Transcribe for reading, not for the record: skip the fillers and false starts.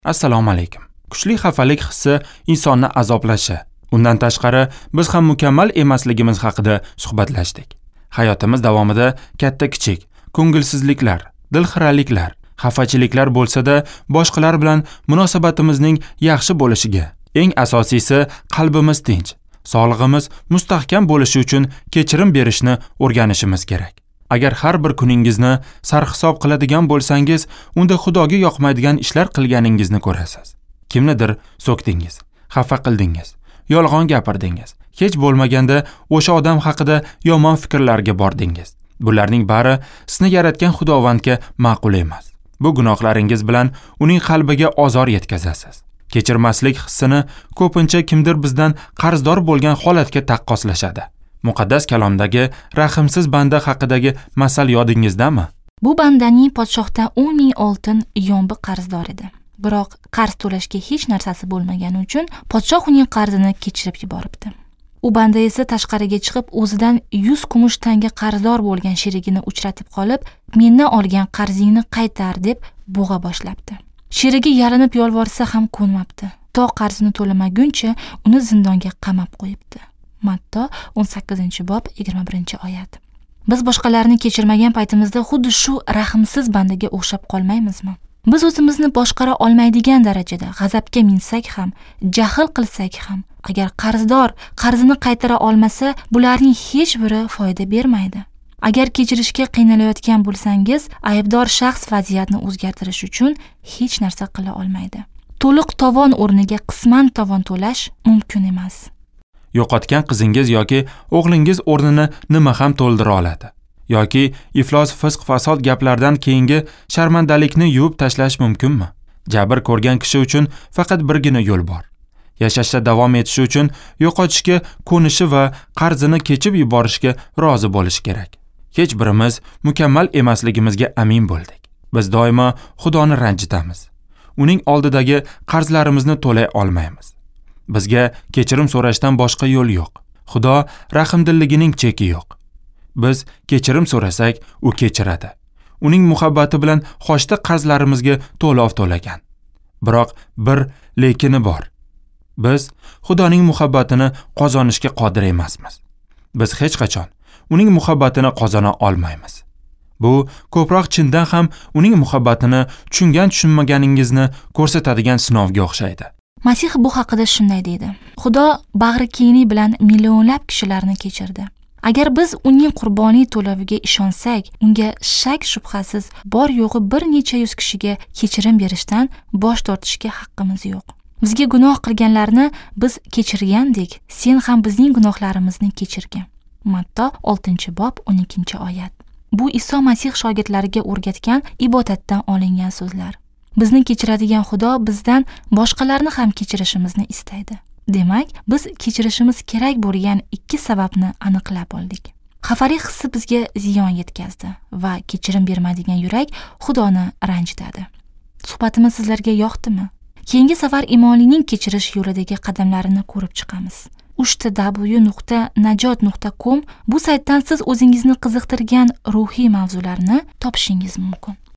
Assalomu alaykum. Kuchli xafalik hissi insonni azoblashi. Undan tashqari biz ham mukammal emasligimiz haqida suhbatlashdik. Hayotimiz davomida katta-kichik ko'ngilsizliklar, dilxiraliklar, xafachiliklar bo'lsa-da, boshqalar bilan munosabatimizning yaxshi bo'lishiga, eng asosiysi qalbimiz tinch, sog'lig'imiz mustahkam bo'lishi uchun kechirim berishni o'rganishimiz kerak. Agar har bir kuningizni sarhisob qiladigan bo'lsangiz, unda Xudoga yoqmaydigan ishlar qilganingizni ko'rasiz. Kimnidir so'kdingiz, xafa qildingiz, yolg'on gapirdingiz. Hech bo'lmaganda o'sha odam haqida yomon fikrlarga bordingiz. Bularning bari sizni yaratgan Xudovandga ma'qul emas. Bu gunohlaringiz bilan uning qalbiga ozor yetkazasiz. Kechirmaslik hissini ko'pincha kimdir bizdan qarzdor bo'lgan holatga taqqoslashadi. Muqaddas kalomdagi rahimsiz banda haqidagi masal yodingizdami? Bu bandaning podshohdan 10,000 oltin yombi qarzdor edi. Biroq qarz to'lashga hech narsasi bo'lmagani uchun podshoh uning qarzini kechirib yuboribdi. U banda esa tashqariga chiqib, o'zidan 100 kumush tanga qarzdor bo'lgan sherigini uchratib qolib, "Mendan olgan qarzingni qaytar" deb bo'g'a boshlabdi. Sherigi yalinib yolvorsa ham ko'nmabdi. To qarzini to'lamaguncha uni zindonga qamab qo'yibdi. Matto 18-bob 21-oyat. Biz boshqalarni kechirmagan paytimizda xuddi shu rahimsiz bandaga o'xshab qolmaymizmi? Biz o'zimizni boshqara olmaydigan darajada g'azabga minsak ham, jahl qilsak ham, agar qarzdor qarzini qaytara olmasa, bularning hech biri foyda bermaydi. Agar kechirishga qiynalayotgan bo'lsangiz, aybdor shaxs vaziyatni o'zgartirish uchun hech narsa qila olmaydi. To'liq tovon o'rniga qisman tovon to'lash mumkin emas. Yo'qotgan qizingiz yoki o'g'lingiz o'rnini nima ham to'ldira oladi? Yoki iflos fisq-fasod gaplardan keyingi sharmandalikni yuvib tashlash mumkinmi? Jabr ko'rgan kishi uchun faqat birgina yo'l bor. Yashashda davom etishi uchun yo'qotishga ko'nishi va qarzini kechib yuborishga rozi bo'lish kerak. Hech birimiz mukammal emasligimizga amin bo'ldik. Biz doimo Xudoni ranjitamiz. Uning oldidagi qarzlarimizni to'lay olmaymiz. Bizga kechirim so'rashdan boshqa yo'l yo'q. Xudo rahmdilligining cheki yo'q. Biz kechirim so'rasak, u kechiradi. Uning muhabbati bilan qoshta qarzlarimizga to'lov to'lagan. Biroq bir lekini bor. Biz Xudoning muhabbatini qozonishga qodir emasmiz. Biz hech qachon uning muhabbatini qozona olmaymiz. Bu ko'proq chindan ham uning muhabbatini tushungan-tushunmaganingizni ko'rsatadigan sinovga o'xshaydi. Masih bu haqida shunday deydi: Xudo bag'rikenglik bilan millionlab kishilarni kechirdi. Agar biz uning qurboniy to'loviga ishonsak, unga shak shubhasiz bor yo'g'i bir necha yuz kishiga kechirim berishdan bosh tortishga haqqimiz yo'q. Bizga gunoh qilganlarni biz kechirgandek, sen ham bizning gunohlarimizni kechirgin. Matto 6-bob 12-oyat. Bu Iso Masih shogirdlariga o'rgatgan ibodatdan olingan so'zlar. Bizni kechiradigan Xudo bizdan boshqalarni ham kechirishimizni istaydi. Demak, biz kechirishimiz kerak bo'lgan ikki sababni aniqlab oldik. Xafalik hissi bizga ziyon yetkazdi va kechirim bermaydigan yurak Xudoni ranjitadi. Suhbatimiz sizlarga yoqdimi? Keyingi safar Imonining kechirish yo'lidagi qadamlarini ko'rib chiqamiz. www.najot.com bu saytdan siz o'zingizni qiziqtirgan ruhiy mavzularni topishingiz mumkin.